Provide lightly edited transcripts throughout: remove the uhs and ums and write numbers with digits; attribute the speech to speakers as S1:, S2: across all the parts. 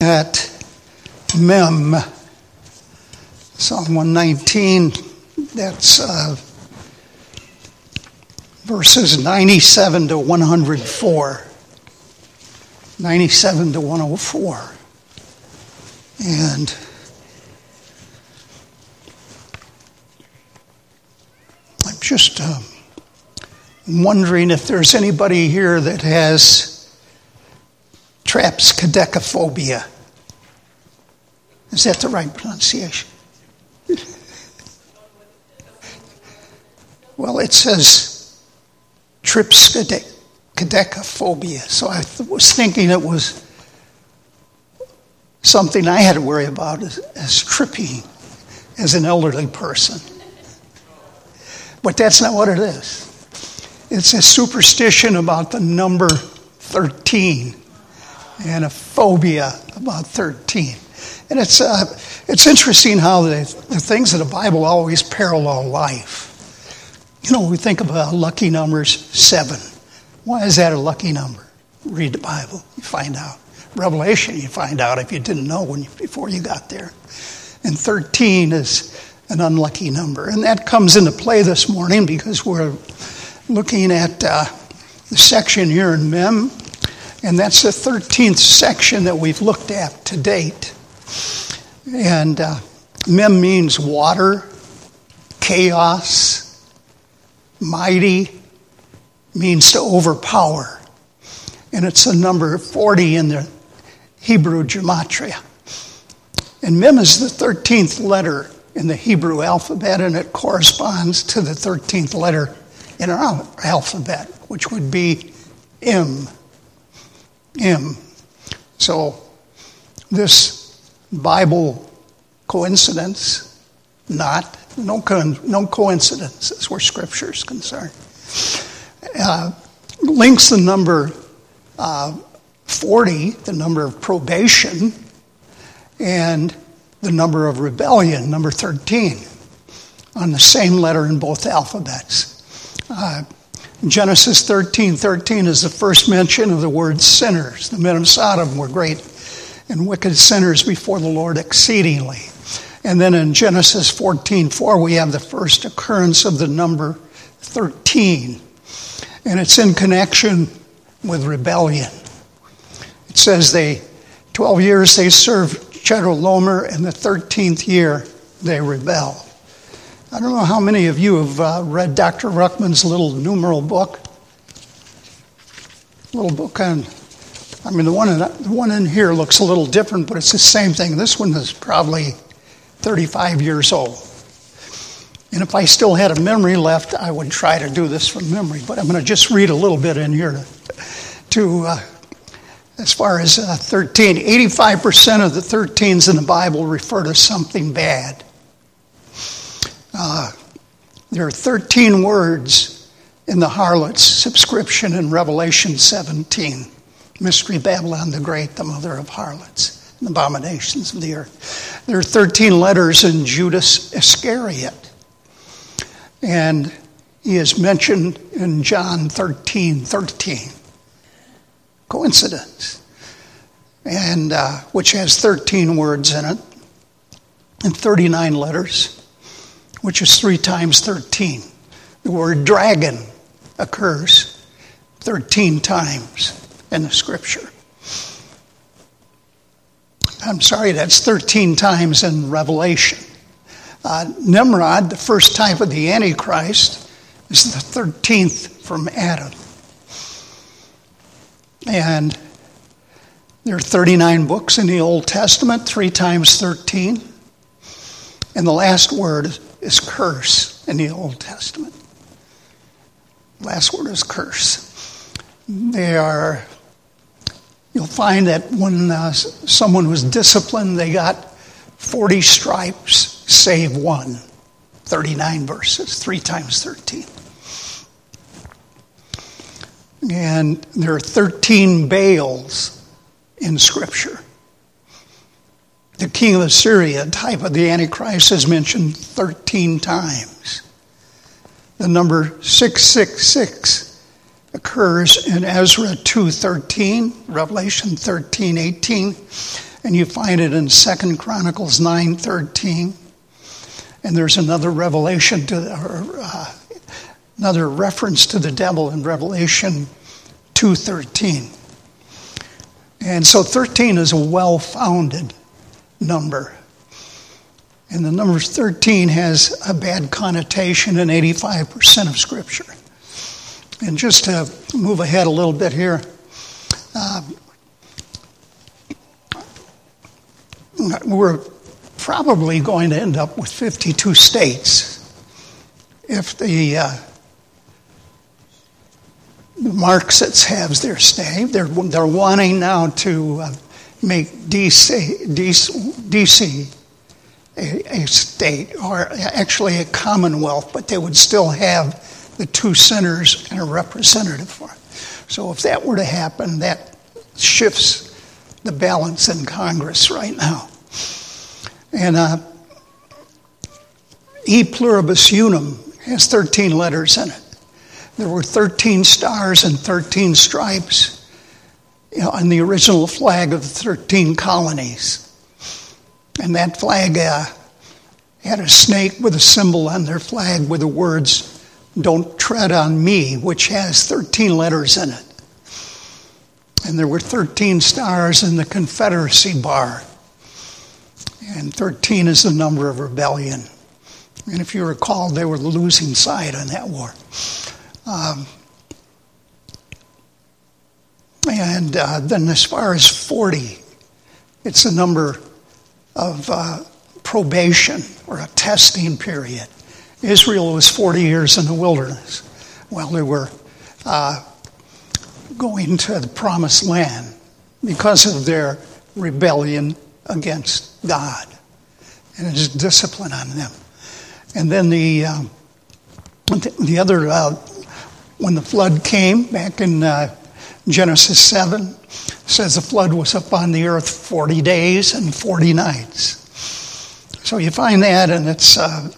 S1: at Mem, Psalm 119, that's verses 97 to 104. 97 to 104. And I'm just wondering if there's anybody here that has trapscadecaphobia. Is that the right pronunciation? Well, it says tripskadecaphobia. So I was thinking it was something I had to worry about as tripping as an elderly person. But that's not what it is. It's a superstition about the number 13 and a phobia about 13. And it's interesting how the things of the Bible always parallel life. You know, we think about lucky numbers 7. Why is that a lucky number? Read the Bible, you find out. Revelation, you find out if you didn't know before you got there. And 13 is an unlucky number. And that comes into play this morning because we're looking at the section here in Mem. And that's the 13th section that we've looked at to date. And Mem means water, chaos, mighty, means to overpower. And it's the number 40 in the Hebrew gematria. And Mem is the 13th letter in the Hebrew alphabet, and it corresponds to the 13th letter in our alphabet, which would be M. M. So this Bible coincidence, no coincidence as where Scripture is concerned, links the number 40, the number of probation, and the number of rebellion, number 13, on the same letter in both alphabets. Genesis 13:13 is the first mention of the word sinners. The men of Sodom were great and wicked sinners before the Lord exceedingly. And then in Genesis 14:4 we have the first occurrence of the number 13. And it's in connection with rebellion. It says 12 years they served Chedorlaomer, and the 13th year they rebel. I don't know how many of you have read Dr. Ruckman's little numeral book. Little book on, the one in here looks a little different, but it's the same thing. This one is probably 35 years old. And if I still had a memory left, I would try to do this from memory. But I'm going to just read a little bit in here to as far as 13. 85% of the 13s in the Bible refer to something bad. There are 13 words in the harlot's subscription in Revelation 17. Mystery Babylon the Great, the mother of harlots and abominations of the earth. There are 13 letters in Judas Iscariot. And he is mentioned in John 13:13. Coincidence. And which has 13 words in it and 39 letters, which is 3 times 13. The word dragon occurs 13 times in the Scripture. I'm sorry, that's 13 times in Revelation. Nimrod, the first type of the Antichrist, is the 13th from Adam. And there are 39 books in the Old Testament, 3 times 13. And the last word is curse in the Old Testament. Last word is curse. You'll find that when someone was disciplined, they got 40 stripes, save 1. 39 verses, 3 times 13. And there are 13 Baals in Scripture. The king of Assyria, type of the Antichrist, is mentioned 13 times. The number 666 occurs in Ezra 2:13, Revelation 13:18, And you find it in 2 Chronicles 9:13. And there's another revelation another reference to the devil in Revelation 2:13. And so 13 is a well-founded number. And the number 13 has a bad connotation in 85% of Scripture. And just to move ahead a little bit here, we're probably going to end up with 52 states if the Marxists have their say. They're wanting now to make DC a state, or actually a commonwealth, but they would still have the two senators and a representative for it. So if that were to happen, that shifts the balance in Congress right now. And E pluribus unum has 13 letters in it. There were 13 stars and 13 stripes on the original flag of the 13 colonies. And that flag had a snake with a symbol on their flag with the words, "Don't tread on me," which has 13 letters in it. And there were 13 stars in the Confederacy bar. And 13 is the number of rebellion. And if you recall, they were the losing side on that war. Then as far as 40, it's a number of probation, or a testing period. Israel was 40 years in the wilderness while they were going to the promised land because of their rebellion against God. And it is discipline on them. And then the other, when the flood came back in Genesis 7, says the flood was upon the earth 40 days and 40 nights. So you find that, and it's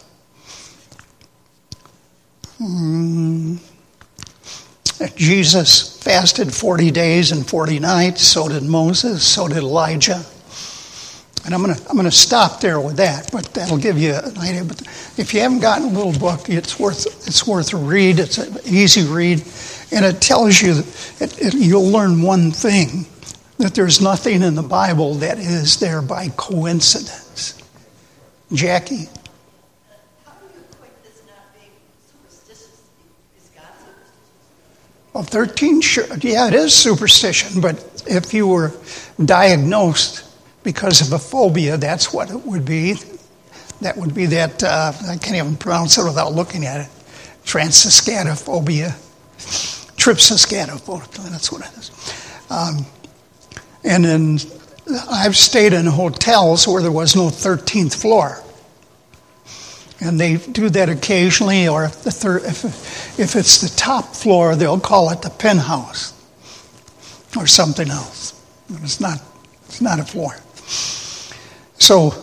S1: Jesus fasted 40 days and 40 nights. So did Moses. So did Elijah. And I'm gonna stop there with that, but that'll give you an idea. But if you haven't gotten a little book, it's worth a read. It's an easy read, and it tells you you'll learn one thing, that there's nothing in the Bible that is there by coincidence. Jackie?
S2: How do you equate this not being superstitious? Is God superstitious?
S1: Well, 13, sure, yeah, it is superstition, but if you were diagnosed because of a phobia, that's what it would be. That would be that, I can't even pronounce it without looking at it, transescatophobia, trypsescatophobia, that's what it is. And then I've stayed in hotels where there was no 13th floor. And they do that occasionally, or if it's the top floor, they'll call it the penthouse or something else. It's not a floor. So,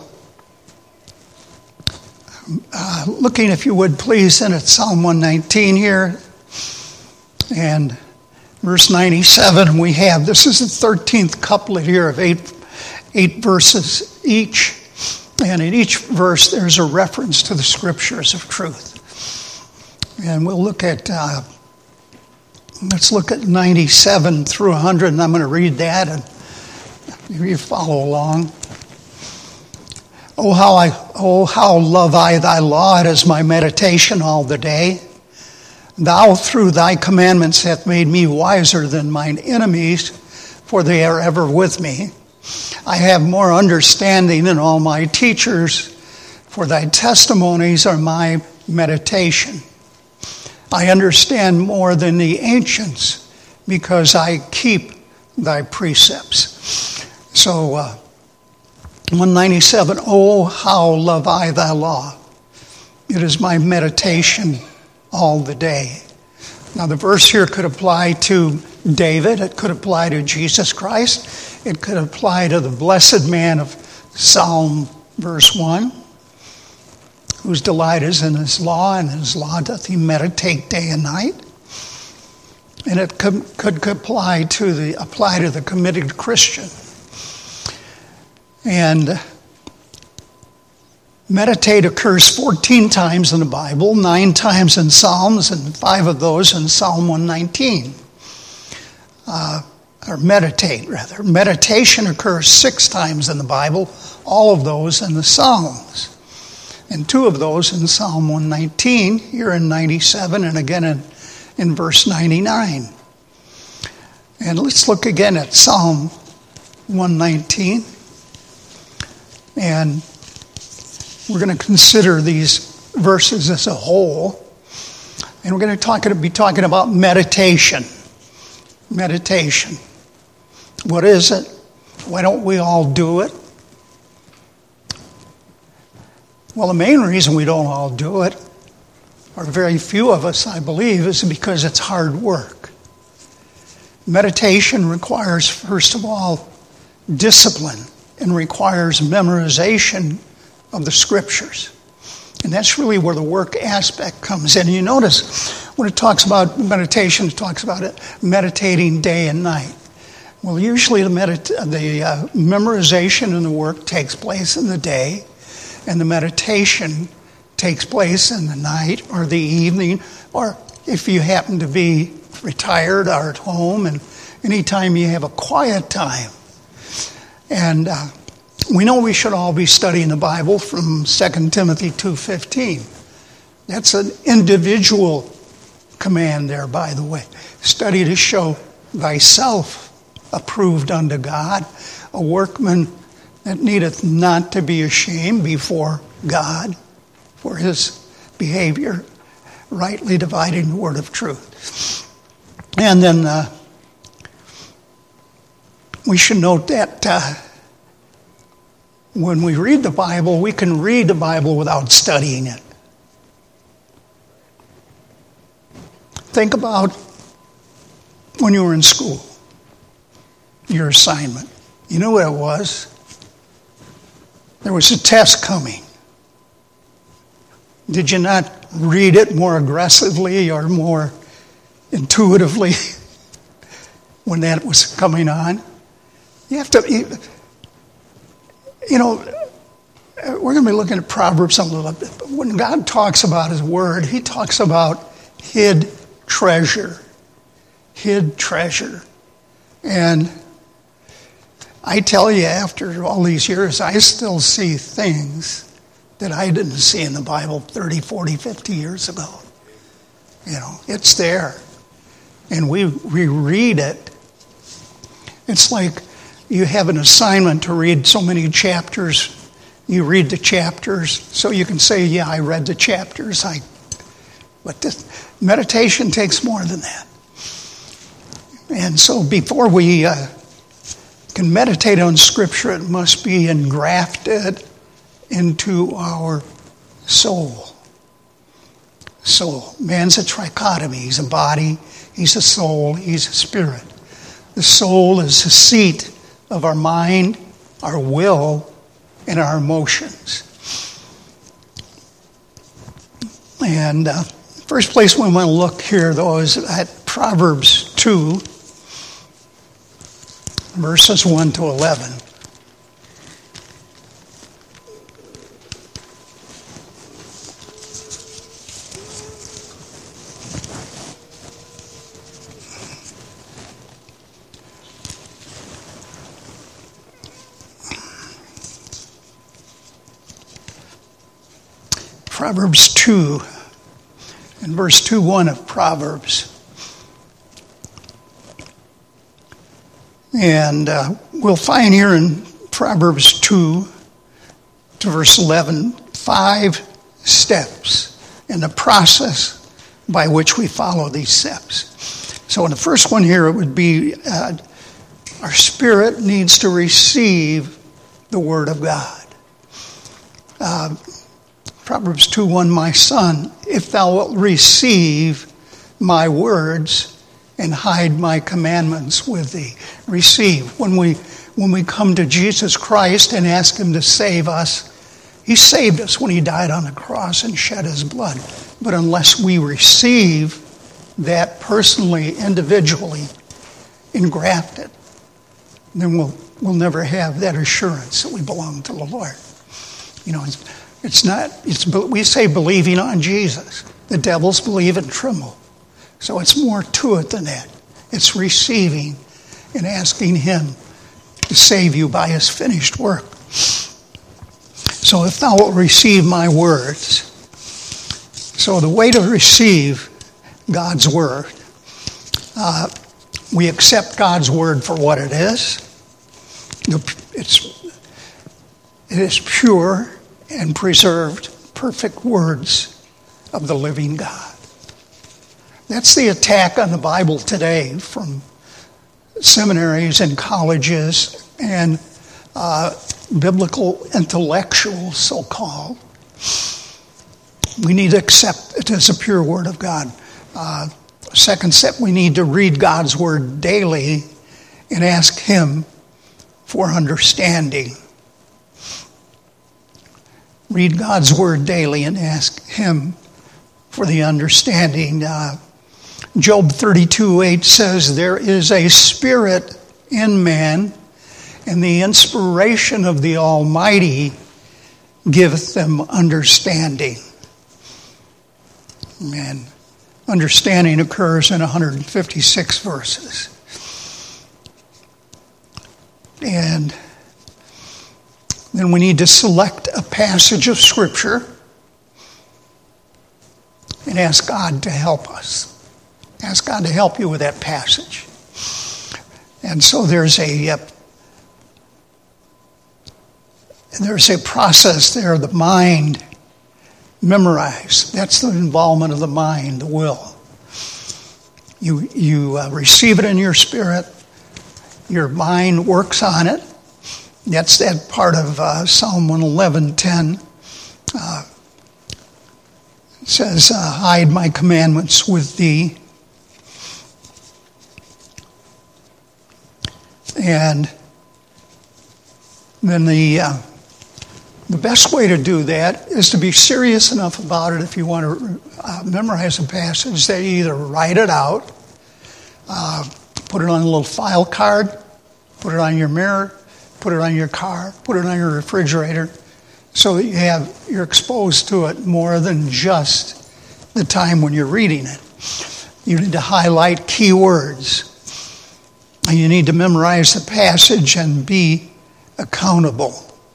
S1: looking, if you would please, in at Psalm 119 here, and verse 97, we have, this is the 13th couplet here of eight verses each, and in each verse there's a reference to the scriptures of truth. And we'll look at, let's look at 97 through 100, and I'm going to read that, and you follow along. Oh, how love I thy law, it is my meditation all the day. Thou through thy commandments hath made me wiser than mine enemies, for they are ever with me. I have more understanding than all my teachers, for thy testimonies are my meditation. I understand more than the ancients, because I keep thy precepts. So, 197, oh, how love I thy law. It is my meditation all the day. Now, the verse here could apply to David. It could apply to Jesus Christ. It could apply to the blessed man of Psalm verse 1, whose delight is in his law, and his law doth he meditate day and night. And it could apply to the committed Christian. And meditate occurs 14 times in the Bible, 9 times in Psalms, and 5 of those in Psalm 119. Or meditate, rather. Meditation occurs 6 times in the Bible, all of those in the Psalms. And 2 of those in Psalm 119, here in 97, and again in verse 99. And let's look again at Psalm 119. And we're going to consider these verses as a whole. And we're going to be talking about meditation. Meditation. What is it? Why don't we all do it? Well, the main reason we don't all do it, or very few of us, I believe, is because it's hard work. Meditation requires, first of all, discipline and requires memorization of the Scriptures. And that's really where the work aspect comes in. You notice when it talks about meditation, it talks about it meditating day and night. Well, usually the memorization and the work takes place in the day, and the meditation takes place in the night or the evening, or if you happen to be retired or at home, and anytime you have a quiet time. And we know we should all be studying the Bible from 2 Timothy 2:15. That's an individual command there, by the way. Study to show thyself approved unto God, a workman that needeth not to be ashamed before God for his behavior, rightly dividing the word of truth. And then we should note that when we read the Bible, we can read the Bible without studying it. Think about when you were in school, your assignment. You knew what it was. There was a test coming. Did you not read it more aggressively or more intuitively when that was coming on? You have to, we're going to be looking at Proverbs a little bit. But when God talks about His Word, He talks about hid treasure. Hid treasure. And I tell you, after all these years, I still see things that I didn't see in the Bible 30, 40, 50 years ago. It's there. And we read it. It's like you have an assignment to read so many chapters. You read the chapters so you can say, yeah, I read the chapters. But this meditation takes more than that. And so before we can meditate on Scripture, it must be engrafted into our soul. Soul. Man's a trichotomy. He's a body, he's a soul, he's a spirit. The soul is the seat of our mind, our will, and our emotions. And first place we want to look here, though, is at Proverbs 2, verses 1 to 11. Proverbs 2, and verse 2:1 of Proverbs. And we'll find here in Proverbs 2 to verse 11, 5 steps in the process by which we follow these steps. So in the first one here, it would be our spirit needs to receive the Word of God. Proverbs 2:1, my son, if thou wilt receive my words and hide my commandments with thee. Receive. When we come to Jesus Christ and ask Him to save us, He saved us when He died on the cross and shed His blood. But unless we receive that personally, individually, engrafted, then we'll never have that assurance that we belong to the Lord. You know, we say believing on Jesus. The devils believe and tremble. So it's more to it than that. It's receiving and asking him to save you by his finished work. So if thou wilt receive my words. So the way to receive God's word, we accept God's word for what it is. It is pure and preserved, perfect words of the living God. That's the attack on the Bible today from seminaries and colleges and biblical intellectuals, so-called. We need to accept it as a pure word of God. Second step, we need to read God's word daily and ask him for understanding. Read God's word daily and ask him for the understanding. Job 32:8 says, there is a spirit in man, and the inspiration of the Almighty giveth them understanding. And understanding occurs in 156 verses. And then we need to select a passage of Scripture and ask God to help us. Ask God to help you with that passage. And so there's a process there, the mind, memorize. That's the involvement of the mind, the will. You receive it in your spirit. Your mind works on it. That's that part of Psalm 111:10. It says, hide my commandments with thee. And then the best way to do that is to be serious enough about it if you want to memorize a passage that you either write it out, put it on a little file card, put it on your mirror, put it on your car, put it on your refrigerator, so that you're exposed to it more than just the time when you're reading it. You need to highlight key words. And you need to memorize the passage and be accountable.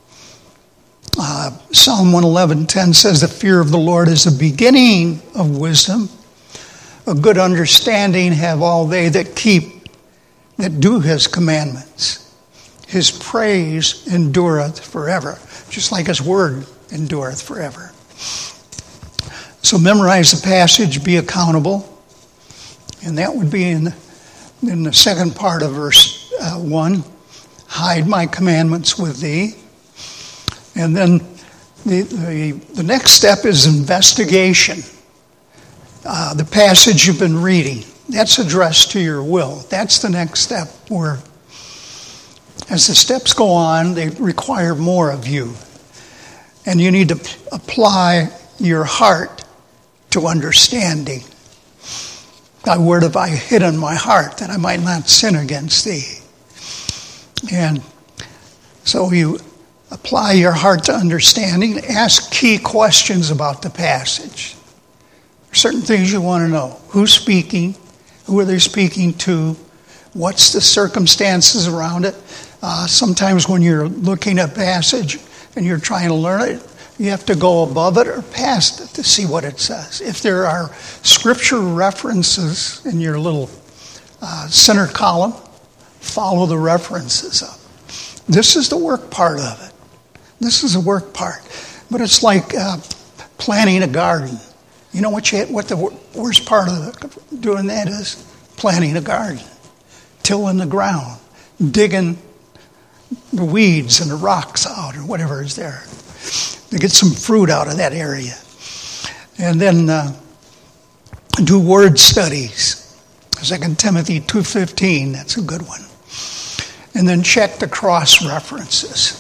S1: Psalm 111:10 says, the fear of the Lord is the beginning of wisdom. A good understanding have all they that do his commandments. His praise endureth forever, just like his word endureth forever. So memorize the passage, be accountable. And that would be in the second part of verse 1. Hide my commandments with thee. And then the next step is investigation. The passage you've been reading, that's addressed to your will. That's the next step where, as the steps go on, they require more of you. And you need to apply your heart to understanding. Thy word have I hid in my heart, that I might not sin against thee. And so you apply your heart to understanding. Ask key questions about the passage. Certain things you want to know. Who's speaking? Who are they speaking to? What's the circumstances around it? Sometimes when you're looking at a passage and you're trying to learn it, you have to go above it or past it to see what it says. If there are scripture references in your little center column, follow the references up. This is the work part of it. This is the work part. But it's like planting a garden. You know what the worst part of doing that is? Planting a garden. Tilling the ground. Digging the weeds and the rocks out or whatever is there. To get some fruit out of that area. And then do word studies. 2 Timothy 2:15, that's a good one. And then check the cross references.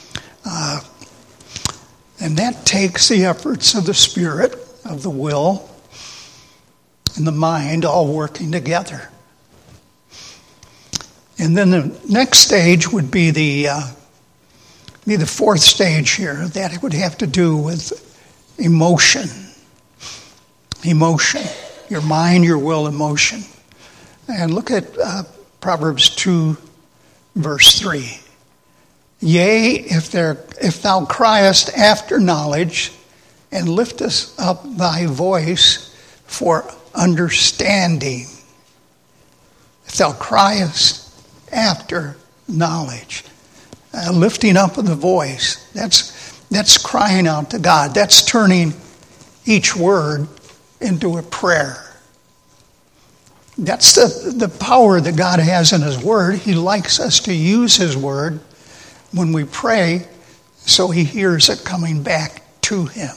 S1: And that takes the efforts of the spirit, of the will, and the mind all working together. And then the next stage would be the fourth stage here. That it would have to do with emotion. Emotion. Your mind, your will, emotion. And look at Proverbs 2, verse 3. Yea, if thou criest after knowledge, and liftest up thy voice for understanding. If thou criest after knowledge, lifting up of the voice, that's crying out to God. That's turning each word into a prayer. That's the power that God has in His Word. He likes us to use His Word when we pray, so He hears it coming back to Him.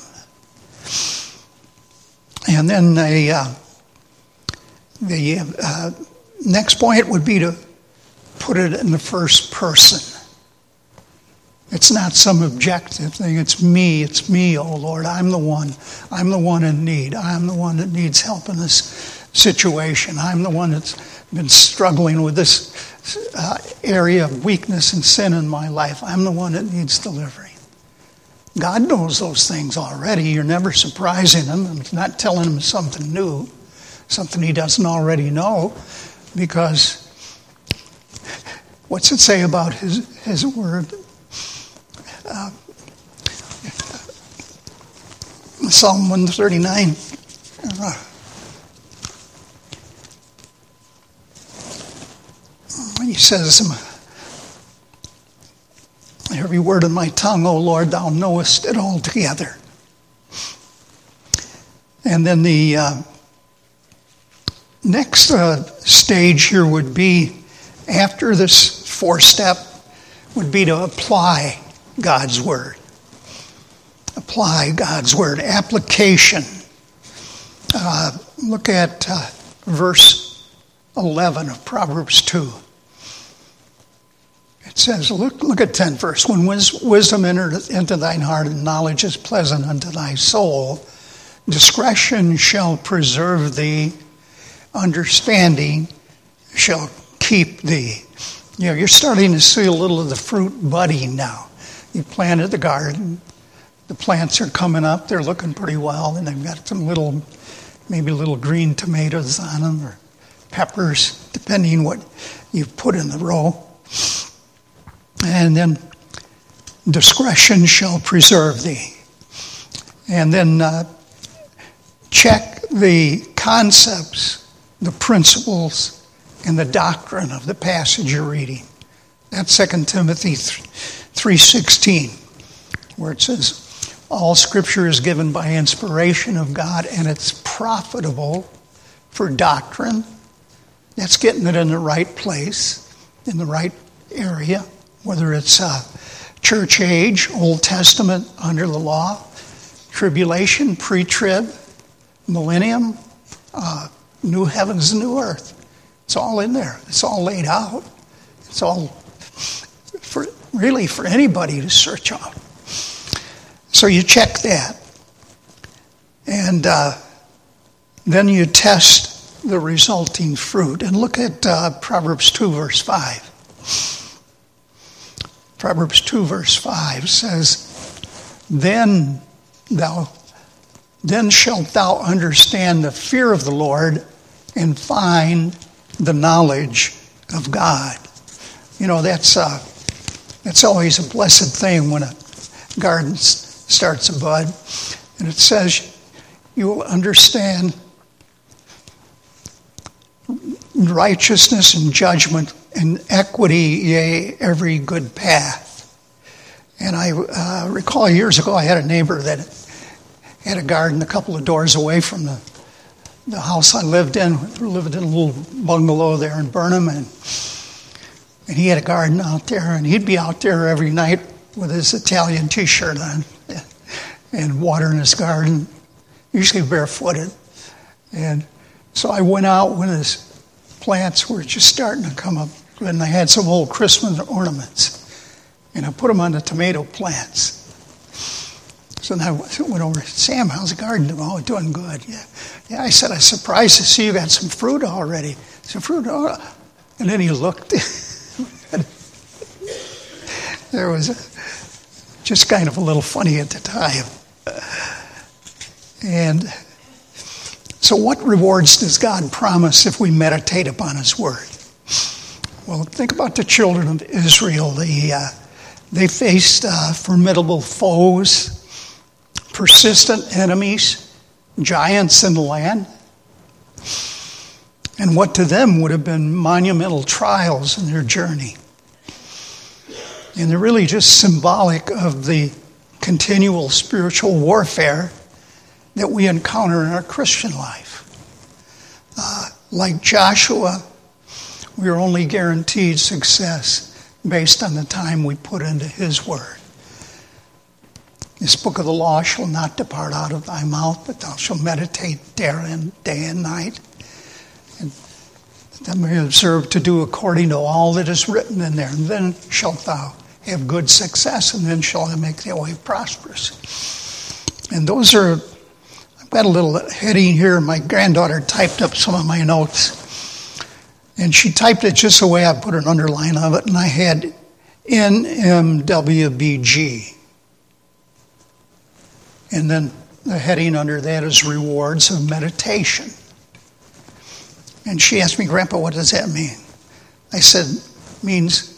S1: And then the next point would be to put it in the first person. It's not some objective thing. It's me, oh Lord. I'm the one in need. I'm the one that needs help in this situation. I'm the one that's been struggling with this area of weakness and sin in my life. I'm the one that needs delivering. God knows those things already. You're never surprising Him. I'm not telling Him something new, something He doesn't already know, because what's it say about His Word? Psalm 139. He says, every word of my tongue, O Lord, thou knowest it altogether. And then the next stage here would be, after this fourth step, would be to apply God's Word. Apply God's Word. Application. Look at verse 11 of Proverbs 2. It says, look at 10 first. When wisdom entered into thine heart and knowledge is pleasant unto thy soul, discretion shall preserve thee, understanding shall keep thee. You know, you're starting to see a little of the fruit budding now. You planted the garden. The plants are coming up. They're looking pretty well, and they've got some maybe little green tomatoes on them, or peppers, depending what you've put in the row. And then discretion shall preserve thee. And then check the concepts, the principles, and the doctrine of the passage you're reading. That's 2 Timothy 3:16, where it says, all Scripture is given by inspiration of God, and it's profitable for doctrine. That's getting it in the right place, in the right area, whether it's church age, Old Testament, under the law, tribulation, pre-trib, millennium, new heavens, new earth. It's all in there. It's all laid out. It's all for anybody to search out. So you check that. And then you test the resulting fruit. And look at Proverbs 2, verse 5. Proverbs 2, verse 5 says, Then shalt thou understand the fear of the Lord and find the knowledge of God. You know, that's always a blessed thing when a garden starts a bud. And it says, you will understand righteousness and judgment and equity, yea, every good path. And I recall years ago I had a neighbor that had a garden a couple of doors away from the house I lived in. We lived in a little bungalow there in Burnham, and he had a garden out there, and he'd be out there every night with his Italian t-shirt on and watering his garden, usually barefooted. And so I went out when his plants were just starting to come up, and I had some old Christmas ornaments, and I put them on the tomato plants. So then I went over, Sam, how's the garden doing? Oh, doing good. Yeah. I said, I'm surprised to see you got some fruit already. Some fruit. Oh. And then he looked. There was just kind of a little funny at the time. And so what rewards does God promise if we meditate upon His Word? Well, think about the children of Israel. They faced formidable foes, persistent enemies, giants in the land. And what to them would have been monumental trials in their journey. And they're really just symbolic of the continual spiritual warfare that we encounter in our Christian life. Like Joshua, we are only guaranteed success based on the time we put into His Word. This book of the law shall not depart out of thy mouth, but thou shalt meditate therein day and night. And that may observe to do according to all that is written in there. And then shalt thou have good success, and then shall I make thy way prosperous. And those are, I've got a little heading here. My granddaughter typed up some of my notes. And she typed it just the way I put an underline of it, and I had NMWBG. And then the heading under that is Rewards of Meditation. And she asked me, Grandpa, what does that mean? I said, it means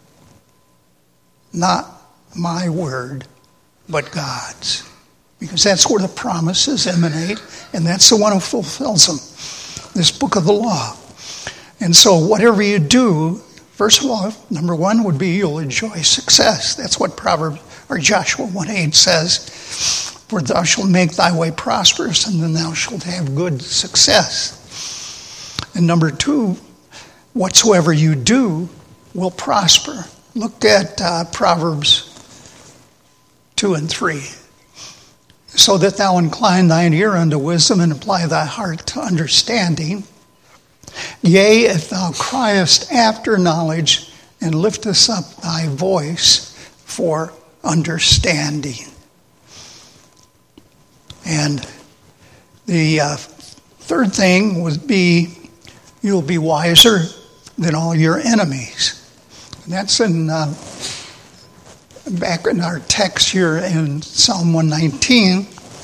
S1: not my word, but God's. Because that's where the promises emanate, and that's the one who fulfills them. This book of the law. And so whatever you do, first of all, number one would be you'll enjoy success. That's what Joshua 1:8 says. For thou shalt make thy way prosperous, and then thou shalt have good success. And number two, whatsoever you do will prosper. Look at Proverbs 2 and 3. So that thou incline thine ear unto wisdom and apply thy heart to understanding. Yea, if thou criest after knowledge and liftest up thy voice for understanding. And the third thing would be you'll be wiser than all your enemies. And that's in back in our text here in Psalm 119.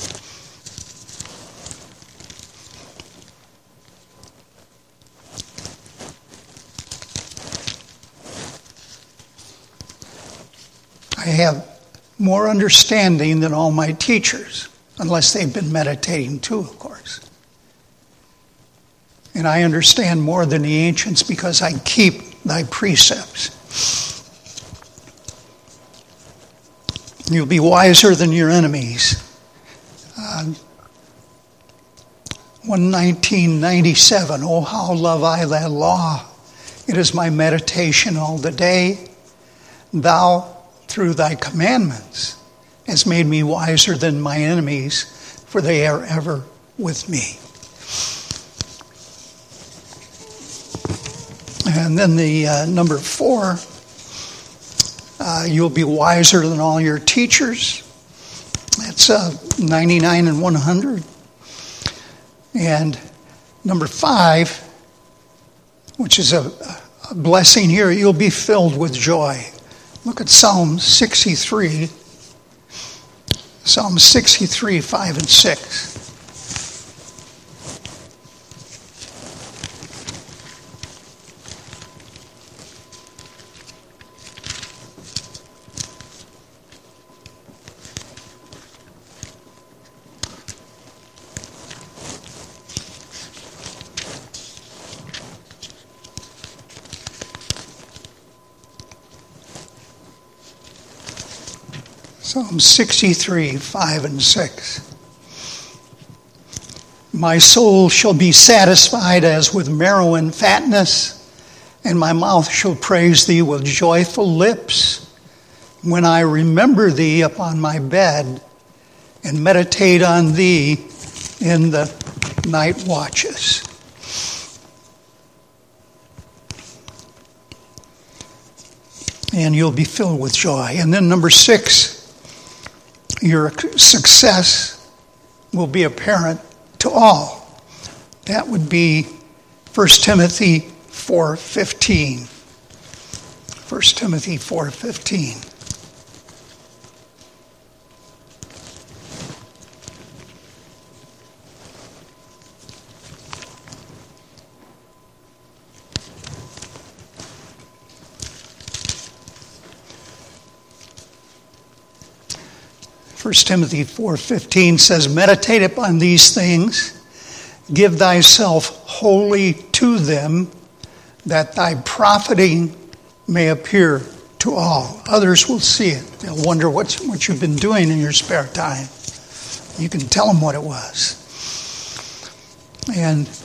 S1: I have more understanding than all my teachers, unless they've been meditating too, of course. And I understand more than the ancients because I keep thy precepts. You'll be wiser than your enemies. 119:97. Oh, how love I thy law. It is my meditation all the day. Thou, through thy commandments, has made me wiser than my enemies, for they are ever with me. And then the number 4, you'll be wiser than all your teachers. That's 99 and 100. And number 5, which is a blessing here, you'll be filled with joy. Look at Psalm 63. Psalm 63, 5 and 6. Psalm 63, 5 and 6. My soul shall be satisfied as with marrow and fatness, and my mouth shall praise thee with joyful lips, when I remember thee upon my bed and meditate on thee in the night watches. And you'll be filled with joy. And then number 6, your success will be apparent to all. That would be 1 Timothy 4:15. 1 Timothy 4:15. 1 Timothy 4:15 says, meditate upon these things, give thyself wholly to them, that thy profiting may appear to all. Others will see it. They'll wonder what you've been doing in your spare time. You can tell them what it was. And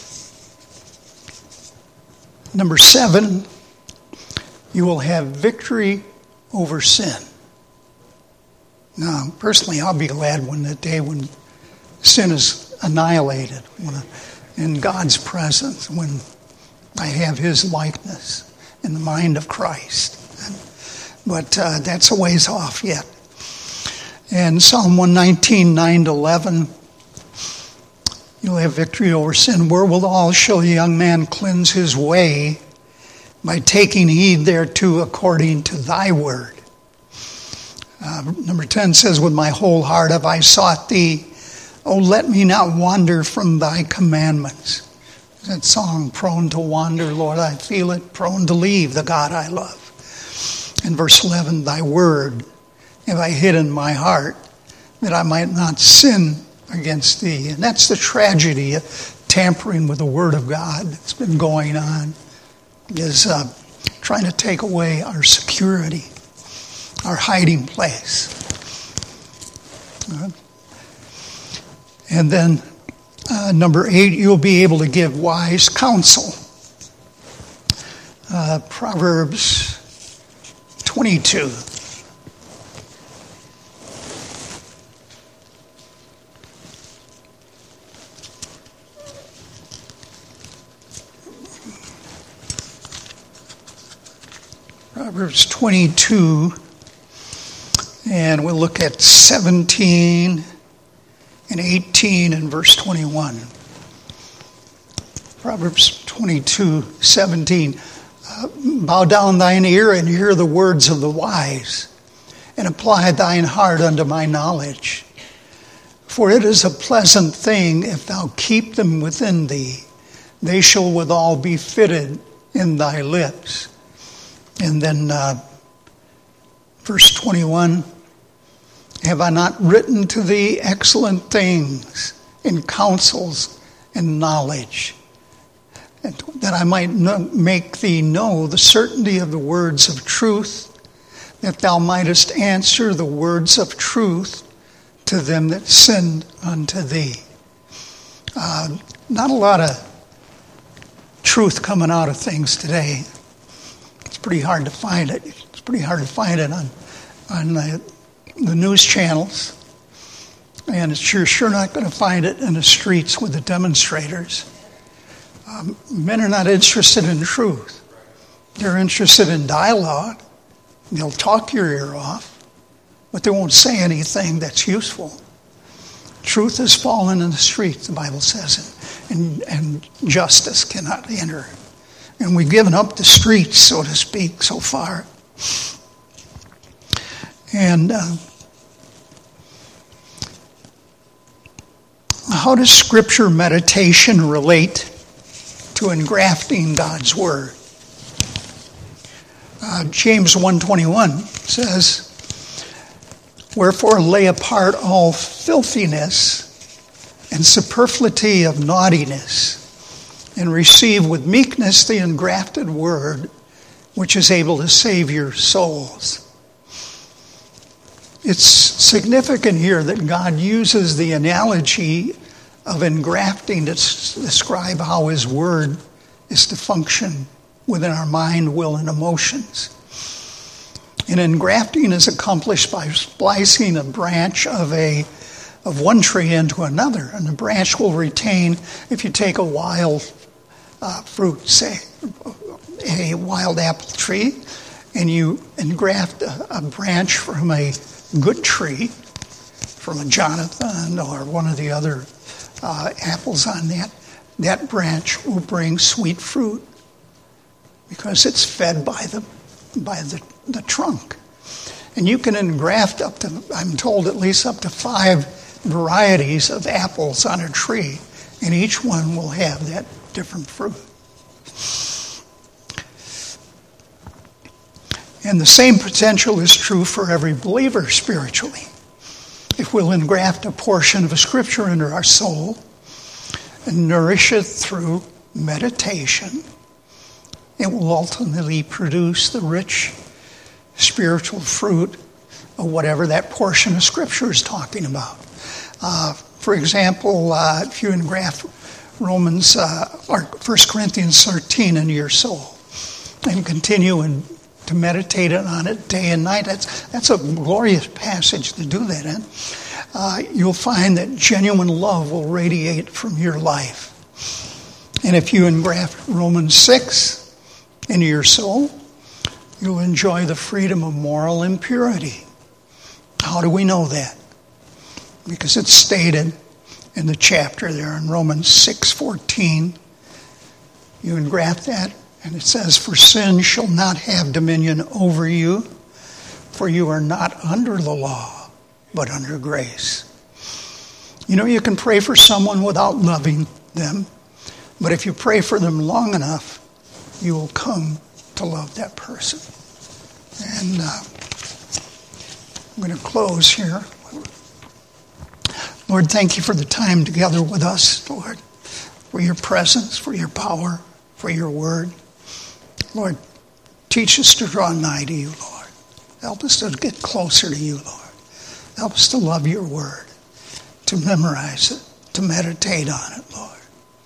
S1: number 7, you will have victory over sin. Now, personally, I'll be glad when the day when sin is annihilated, in God's presence, when I have His likeness in the mind of Christ. But that's a ways off yet. And Psalm 119, 9-11, you'll have victory over sin. Wherewithal shall a young man cleanse his way? By taking heed thereto according to thy word. Number 10 says, with my whole heart have I sought thee. Oh, let me not wander from thy commandments. That song, prone to wander, Lord, I feel it, prone to leave the God I love. And verse 11, thy word have I hid in my heart, that I might not sin against thee. And that's the tragedy of tampering with the word of God that's been going on, is trying to take away our security, our hiding place. And then number 8, you'll be able to give wise counsel. Proverbs 22. Proverbs 22, and we'll look at 17 and 18 and verse 21. Proverbs 22, 17. Bow down thine ear and hear the words of the wise, and apply thine heart unto my knowledge. For it is a pleasant thing if thou keep them within thee. They shall withal be fitted in thy lips. And then verse 21, have I not written to thee excellent things in counsels and knowledge, that I might make thee know the certainty of the words of truth, that thou mightest answer the words of truth to them that send unto thee. Not a lot of truth coming out of things today. It's pretty hard to find it. It's pretty hard to find it on the news channels. And it's sure not going to find it in the streets with the demonstrators. Men are not interested in truth. They're interested in dialogue. They'll talk your ear off, but they won't say anything that's useful. Truth has fallen in the street, the Bible says, and justice cannot enter. And we've given up the streets, so to speak, so far. And how does Scripture meditation relate to engrafting God's Word? James 1:21 says, wherefore lay apart all filthiness and superfluity of naughtiness, and receive with meekness the engrafted word, which is able to save your souls. It's significant here that God uses the analogy of engrafting to describe how His word is to function within our mind, will, and emotions. And engrafting is accomplished by splicing a branch of one tree into another, and the branch will retain, if you take a wild fruit, say a wild apple tree, and you engraft a branch from a good tree, from a Jonathan or one of the other apples on that branch will bring sweet fruit because it's fed by the trunk. And you can engraft up to, I'm told, at least up to 5 varieties of apples on a tree, and each one will have that different fruit. And the same potential is true for every believer spiritually. If we'll engraft a portion of a scripture into our soul and nourish it through meditation, it will ultimately produce the rich spiritual fruit of whatever that portion of scripture is talking about. For example, if you engraft Romans or 1 Corinthians 13 into your soul and continue to meditate on it day and night, that's a glorious passage to do that in. You'll find that genuine love will radiate from your life. And if you engraft Romans 6 into your soul, you'll enjoy the freedom of moral impurity. How do we know that? Because it's stated in the chapter there in Romans 6:14. You engraft that, and it says, "For sin shall not have dominion over you, for you are not under the law, but under grace." You know, you can pray for someone without loving them, but if you pray for them long enough, you will come to love that person. And I'm going to close here. Lord, thank you for the time together with us, Lord, for your presence, for your power, for your word. Lord, teach us to draw nigh to you, Lord. Help us to get closer to you, Lord. Help us to love your word, to memorize it, to meditate on it, Lord.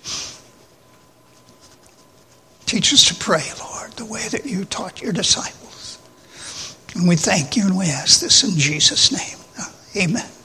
S1: Teach us to pray, Lord, the way that you taught your disciples. And we thank you and we ask this in Jesus' name. Amen.